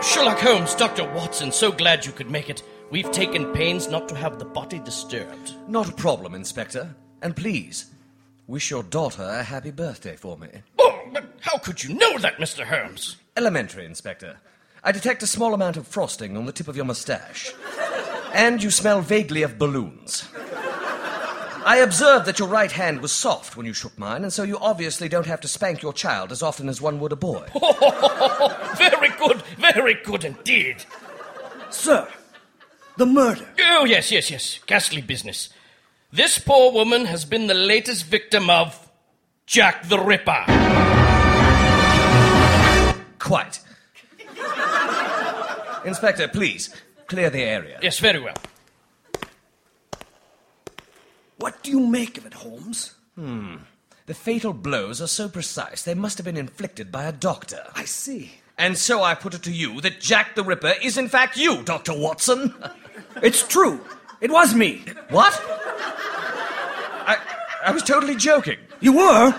Sherlock Holmes, Dr. Watson, so glad you could make it. We've taken pains not to have the body disturbed. Not a problem, Inspector. And please, wish your daughter a happy birthday for me. Oh, but how could you know that, Mr. Holmes? Elementary, Inspector. I detect a small amount of frosting on the tip of your mustache. And you smell vaguely of balloons. I observed that your right hand was soft when you shook mine, and so you obviously don't have to spank your child as often as one would a boy. Oh, very good indeed. Sir, the murder. Oh, yes. Ghastly business. This poor woman has been the latest victim of Jack the Ripper. Quite. Inspector, please, clear the area. Yes, very well. What do you make of it, Holmes? The fatal blows are so precise they must have been inflicted by a doctor. I see. And so I put it to you that Jack the Ripper is in fact you, Dr. Watson. It's true. It was me. What? I was totally joking. You were?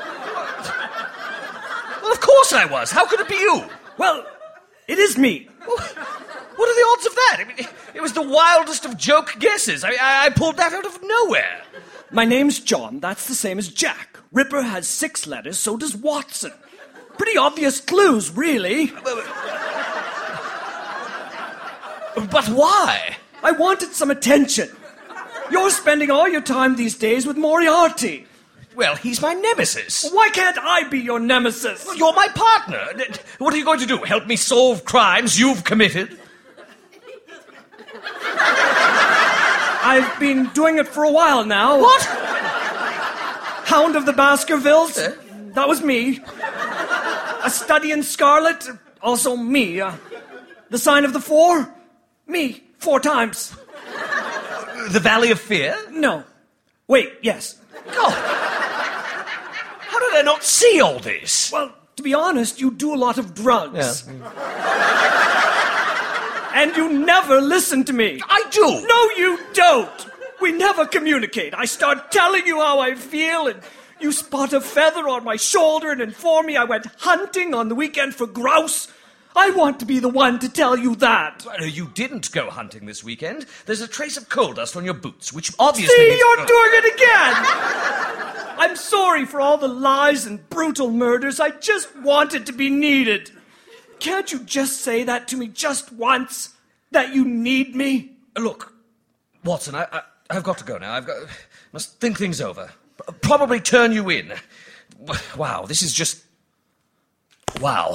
Well, of course I was. How could it be you? Well, it is me. What are the odds of that? I mean, it was the wildest of joke guesses. I pulled that out of nowhere. My name's John. That's the same as Jack. Ripper has 6 letters, so does Watson. Pretty obvious clues, really. But why? I wanted some attention. You're spending all your time these days with Moriarty. Well, he's my nemesis. Why can't I be your nemesis? Well, you're my partner. What are you going to do? Help me solve crimes you've committed? I've been doing it for a while now. What? Hound of the Baskervilles? That was me. A Study in Scarlet? Also me. The Sign of the Four? Me. 4 times. The Valley of Fear? No. Wait, yes. God. How did I not see all this? Well, to be honest, you do a lot of drugs. Yeah. And you never listen to me. I do. No, you don't. We never communicate. I start telling you how I feel, and you spot a feather on my shoulder and inform me I went hunting on the weekend for grouse. I want to be the one to tell you that. You didn't go hunting this weekend. There's a trace of coal dust on your boots, which obviously... See, you're doing it again! I'm sorry for all the lies and brutal murders. I just wanted to be needed. Can't you just say that to me just once? That you need me? Look, Watson, I've got to go now. Must think things over. Probably turn you in. Wow, this is just... Wow.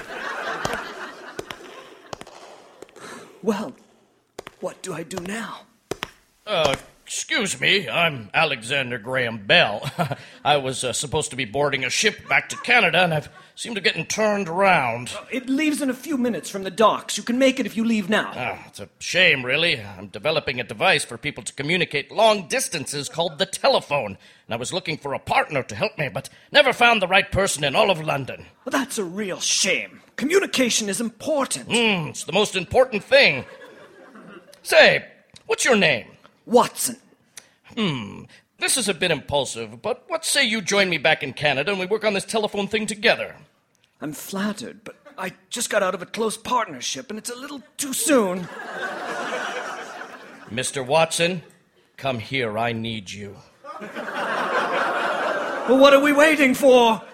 Well, what do I do now? Excuse me, I'm Alexander Graham Bell. I was supposed to be boarding a ship back to Canada, and I've seemed to getting turned around. It leaves in a few minutes from the docks. You can make it if you leave now. It's a shame, really. I'm developing a device for people to communicate long distances called the telephone, and I was looking for a partner to help me, but never found the right person in all of London. Well, that's a real shame. Communication is important. It's the most important thing. Say, what's your name? Watson. This is a bit impulsive, but what say you join me back in Canada and we work on this telephone thing together? I'm flattered, but I just got out of a close partnership, and it's a little too soon. Mr. Watson, come here, I need you. Well, what are we waiting for?